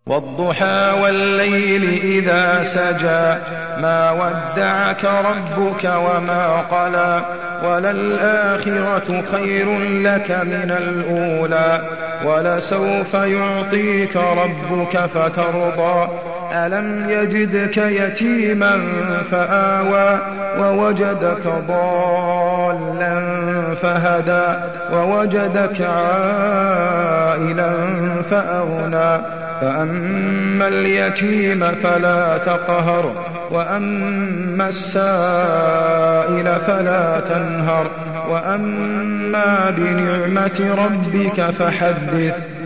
والضحى والليل إذا سجى ما ودعك ربك وما قلى وللآخرة خير لك من الأولى ولسوف يعطيك ربك فترضى ألم يجدك يتيما فآوى ووجدك ضالا فهدى ووجدك عائلا فأغنى فأما اليتيم فلا تقهر وأما السائل فلا تنهر وأما بنعمة ربك فحدث